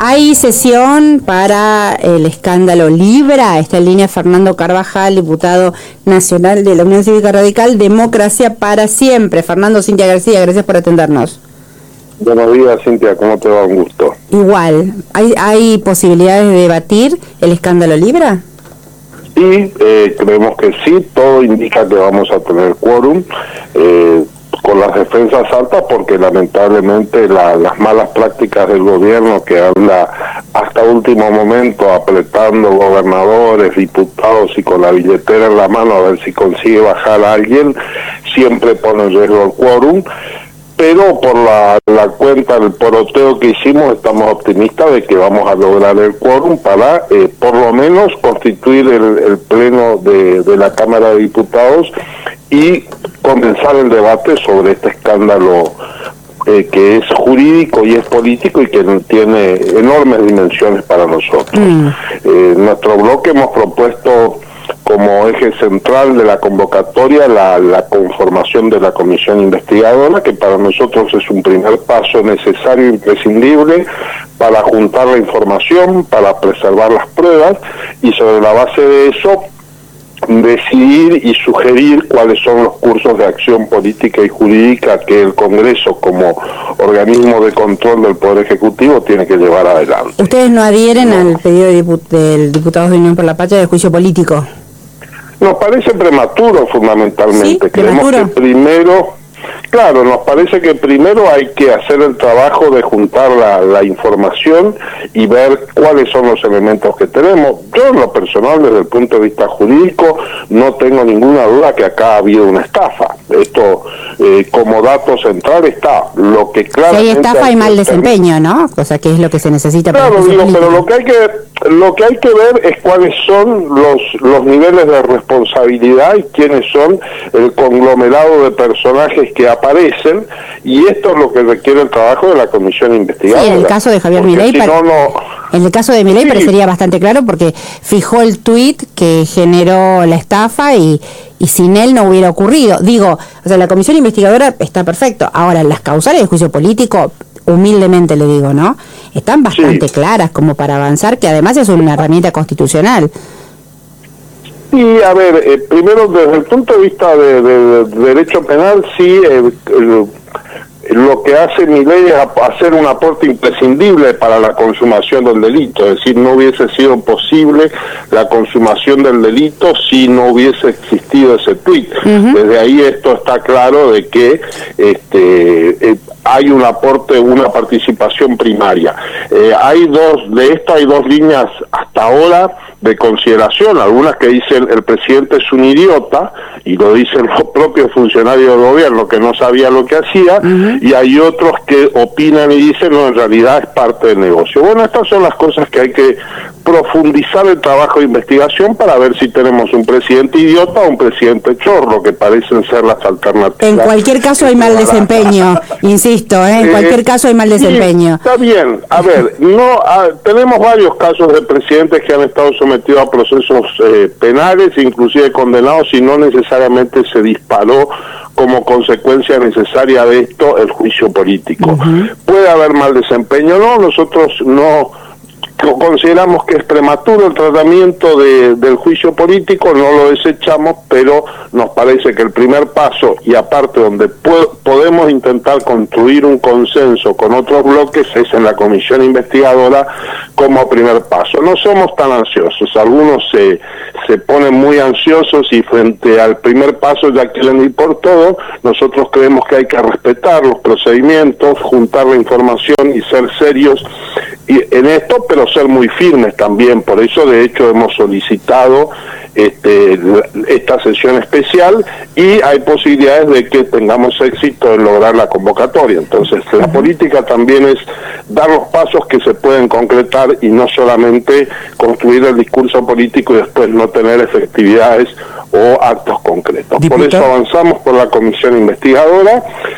Hay sesión para el escándalo Libra. Está en línea Fernando Carvajal, diputado nacional de la Unión Cívica Radical, Democracia para Siempre. Fernando, Cintia García, gracias por atendernos. Buenos días, Cintia, ¿cómo te va? Un gusto. Igual, ¿hay posibilidades de debatir el escándalo Libra? Sí, creemos que sí, todo indica que vamos a tener quórum, con las defensas altas, porque lamentablemente las malas prácticas del gobierno, que anda hasta último momento apretando gobernadores, diputados y con la billetera en la mano a ver si consigue bajar a alguien, siempre pone en riesgo el quórum. Pero por la cuenta del poroteo que hicimos, estamos optimistas de que vamos a lograr el quórum para por lo menos constituir el pleno de la Cámara de Diputados y comenzar el debate sobre este escándalo que es jurídico y es político y que tiene enormes dimensiones para nosotros. Nuestro bloque hemos propuesto como eje central de la convocatoria la conformación de la comisión investigadora, que para nosotros es un primer paso necesario e imprescindible para juntar la información, para preservar las pruebas y sobre la base de eso decidir y sugerir cuáles son los cursos de acción política y jurídica que el Congreso, como organismo de control del Poder Ejecutivo, tiene que llevar adelante. ¿Ustedes no adhieren al pedido del diputado de Unión por la Patria de juicio político? Nos parece prematuro, fundamentalmente. ¿Sí? Creemos que primero, claro, nos parece que primero hay que hacer el trabajo de juntar la información y ver cuáles son los elementos que tenemos. Yo, en lo personal, desde el punto de vista jurídico, no tengo ninguna duda que acá ha habido una estafa. Esto, como dato central, está. Lo que claramente... Si hay estafa, hay mal desempeño, ¿no? O sea, que es lo que se necesita para... Claro, digo, pero lo que hay que ver es cuáles son los niveles de responsabilidad y quiénes son el conglomerado de personajes que aparecen, y esto es lo que requiere el trabajo de la comisión investigadora. Sí, en el caso de Javier Milei, en el caso de Milei parecería bastante claro, porque fijó el tuit que generó la estafa y sin él no hubiera ocurrido. Digo, o sea, la comisión investigadora está perfecto. Ahora, las causales de juicio político, humildemente le digo, ¿no?, están bastante claras como para avanzar, que además es una herramienta constitucional. Y a ver, primero desde el punto de vista de derecho penal, sí, lo que hace Milei es hacer un aporte imprescindible para la consumación del delito, es decir, no hubiese sido posible la consumación del delito si no hubiese existido ese tuit. Desde ahí esto está claro de que hay un aporte, una participación primaria. Hay dos líneas hasta ahora de consideración, algunas que dicen el presidente es un idiota, y lo dicen los propios funcionarios del gobierno que no sabía lo que hacía, y hay otros que opinan y dicen no, en realidad es parte del negocio. Bueno, estas son las cosas que hay que profundizar el trabajo de investigación para ver si tenemos un presidente idiota o un presidente chorro, que parecen ser las alternativas. En cualquier caso hay mal desempeño, insisto, en cualquier caso hay mal desempeño. Está bien, a ver, tenemos varios casos de presidentes que han estado sometidos a procesos penales, inclusive condenados, y no necesariamente se disparó como consecuencia necesaria de esto el juicio político. Puede haber mal desempeño, no, nosotros no consideramos que es prematuro el tratamiento del juicio político, no lo desechamos, pero nos parece que el primer paso, y aparte donde podemos intentar construir un consenso con otros bloques, es en la comisión investigadora como primer paso. No somos tan ansiosos, algunos se ponen muy ansiosos y frente al primer paso ya quieren ir por todo. Nosotros creemos que hay que respetar los procedimientos, juntar la información y ser serios en esto, pero ser muy firmes también. Por eso, de hecho, hemos solicitado esta sesión especial y hay posibilidades de que tengamos éxito en lograr la convocatoria. Entonces, la política también es dar los pasos que se pueden concretar y no solamente construir el discurso político y después no tener efectividades o actos concretos. Por eso avanzamos por la comisión investigadora.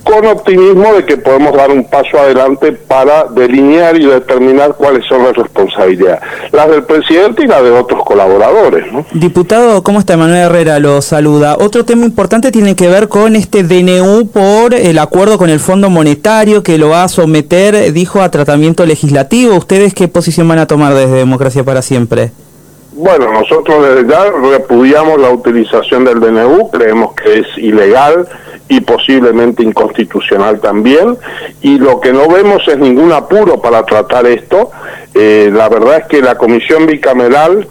con optimismo de que podemos dar un paso adelante para delinear y determinar cuáles son las responsabilidades, las del presidente y las de otros colaboradores, ¿no? Diputado, ¿cómo está? Manuel Herrera lo saluda. Otro tema importante tiene que ver con este DNU por el acuerdo con el Fondo Monetario que lo va a someter, dijo, a tratamiento legislativo. ¿Ustedes qué posición van a tomar desde Democracia para Siempre? Bueno, nosotros desde ya repudiamos la utilización del DNU, creemos que es ilegal y posiblemente inconstitucional también, y lo que no vemos es ningún apuro para tratar esto. La verdad es que la Comisión Bicameral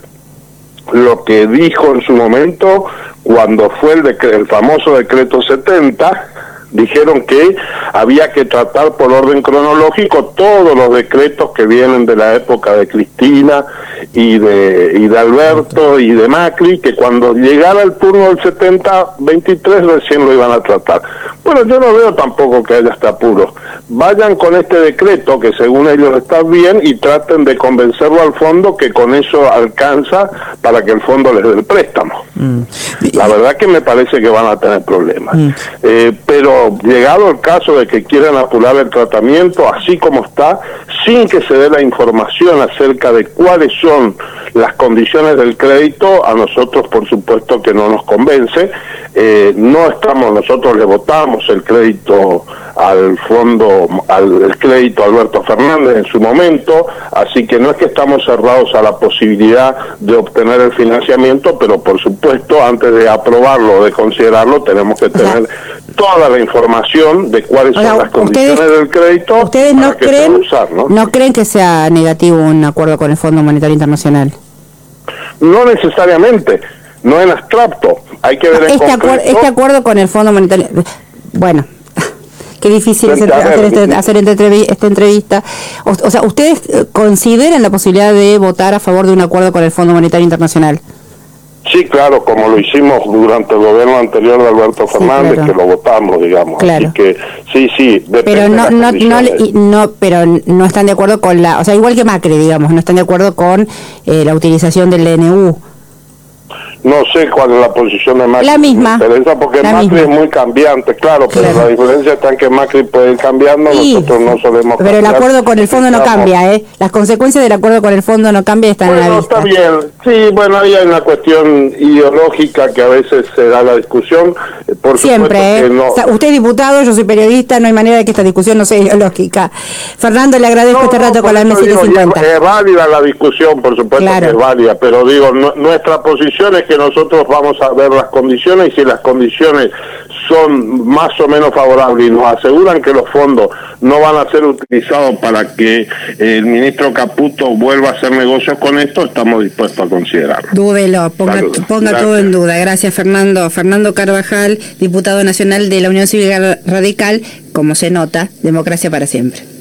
lo que dijo en su momento, cuando fue el famoso decreto 70, dijeron que había que tratar por orden cronológico todos los decretos que vienen de la época de Cristina y de Alberto y de Macri, que cuando llegara el turno del 70-23 recién lo iban a tratar. Bueno, yo no veo tampoco que haya este apuro. Vayan con este decreto, que según ellos está bien, y traten de convencerlo al fondo que con eso alcanza para que el fondo les dé el préstamo. La verdad que me parece que van a tener problemas. Pero llegado el caso de que quieran apurar el tratamiento, así como está, sin que se dé la información acerca de cuáles son las condiciones del crédito, a nosotros por supuesto que no nos convence. Nosotros le votamos el crédito al fondo, el crédito a Alberto Fernández en su momento, así que no es que estamos cerrados a la posibilidad de obtener el financiamiento, pero por supuesto antes de aprobarlo o de considerarlo tenemos que tener toda la información de cuáles son las condiciones del crédito. ¿Ustedes no creen que sea negativo un acuerdo con el Fondo Monetario Internacional? No necesariamente, no en abstracto, hay que ver este acuerdo con el Fondo Monetario, bueno, qué difícil es hacer esta entrevista. O sea, ¿ustedes consideran la posibilidad de votar a favor de un acuerdo con el Fondo Monetario Internacional? Sí, claro, como lo hicimos durante el gobierno anterior de Alberto Fernández, claro, que lo votamos, digamos. Claro. Así que sí, pero pero no están de acuerdo con o sea, igual que Macri, digamos, no están de acuerdo con la utilización del DNU. No sé cuál es la posición de Macri. La misma. Me interesa porque Macri es muy cambiante, claro, pero la diferencia está en que Macri puede ir cambiando, nosotros no solemos cambiar. Pero el acuerdo con el fondo no cambia, ¿eh? Las consecuencias del acuerdo con el fondo no cambian, están en la vista. Está bien. Sí, bueno, ahí hay una cuestión ideológica que a veces se da la discusión. Por siempre, que no... o sea, usted es diputado, yo soy periodista, no hay manera de que esta discusión no sea ideológica. Fernando, le agradezco este rato con la M750. Es válida la discusión, por supuesto, claro, que es válida, pero digo, nuestra posición es que nosotros vamos a ver las condiciones, y si las condiciones son más o menos favorables y nos aseguran que los fondos no van a ser utilizados para que el ministro Caputo vuelva a hacer negocios con esto, estamos dispuestos a considerarlo. Dúdelo, ponga todo en duda. Gracias, Fernando. Fernando Carvajal, diputado nacional de la Unión Cívica Radical, como se nota, Democracia para Siempre.